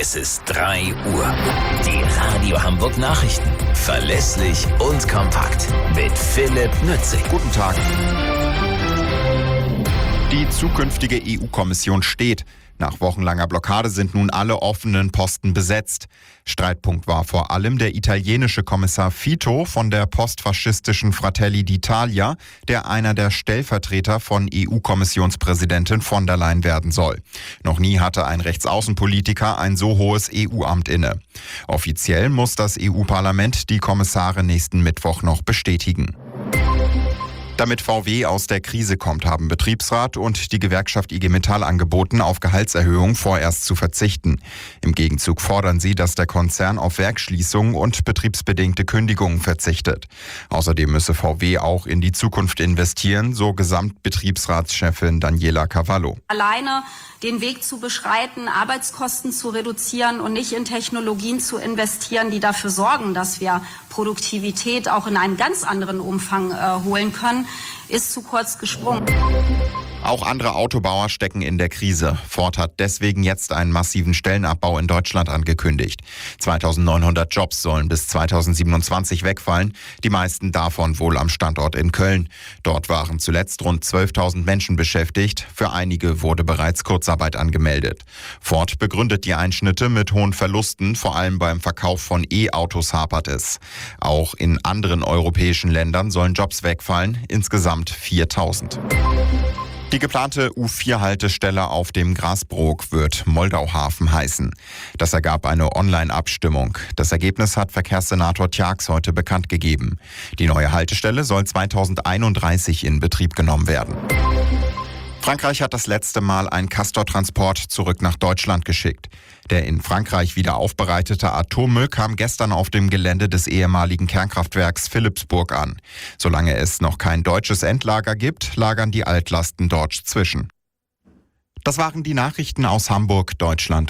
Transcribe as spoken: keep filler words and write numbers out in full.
Es ist drei Uhr. Die Radio Hamburg Nachrichten. Verlässlich und kompakt. Mit Philipp Nützig. Guten Tag. Die zukünftige E U-Kommission steht. Nach wochenlanger Blockade sind nun alle offenen Posten besetzt. Streitpunkt war vor allem der italienische Kommissar Fitto von der postfaschistischen Fratelli d'Italia, der einer der Stellvertreter von E U-Kommissionspräsidentin von der Leyen werden soll. Noch nie hatte ein Rechtsaußenpolitiker ein so hohes E U-Amt inne. Offiziell muss das E U-Parlament die Kommissare nächsten Mittwoch noch bestätigen. Damit V W aus der Krise kommt, haben Betriebsrat und die Gewerkschaft I G Metall angeboten, auf Gehaltserhöhungen vorerst zu verzichten. Im Gegenzug fordern sie, dass der Konzern auf Werksschließungen und betriebsbedingte Kündigungen verzichtet. Außerdem müsse V W auch in die Zukunft investieren, so Gesamtbetriebsratschefin Daniela Cavallo. Alleine den Weg zu beschreiten, Arbeitskosten zu reduzieren und nicht in Technologien zu investieren, die dafür sorgen, dass wir Produktivität auch in einen ganz anderen Umfang äh, holen können, ist zu kurz gesprungen. Auch andere Autobauer stecken in der Krise. Ford hat deswegen jetzt einen massiven Stellenabbau in Deutschland angekündigt. zweitausendneunhundert Jobs sollen bis zweitausendsiebenundzwanzig wegfallen, die meisten davon wohl am Standort in Köln. Dort waren zuletzt rund zwölftausend Menschen beschäftigt. Für einige wurde bereits Kurzarbeit angemeldet. Ford begründet die Einschnitte mit hohen Verlusten, vor allem beim Verkauf von E-Autos hapert es. Auch in anderen europäischen Ländern sollen Jobs wegfallen, insgesamt viertausend. Die geplante U vier Haltestelle auf dem Grasbrook wird Moldauhafen heißen. Das ergab eine Online-Abstimmung. Das Ergebnis hat Verkehrssenator Tjax heute bekannt gegeben. Die neue Haltestelle soll zweitausendeinunddreißig in Betrieb genommen werden. Frankreich hat das letzte Mal einen Castor-Transport zurück nach Deutschland geschickt. Der in Frankreich wieder aufbereitete Atommüll kam gestern auf dem Gelände des ehemaligen Kernkraftwerks Philippsburg an. Solange es noch kein deutsches Endlager gibt, lagern die Altlasten dort zwischen. Das waren die Nachrichten aus Hamburg, Deutschland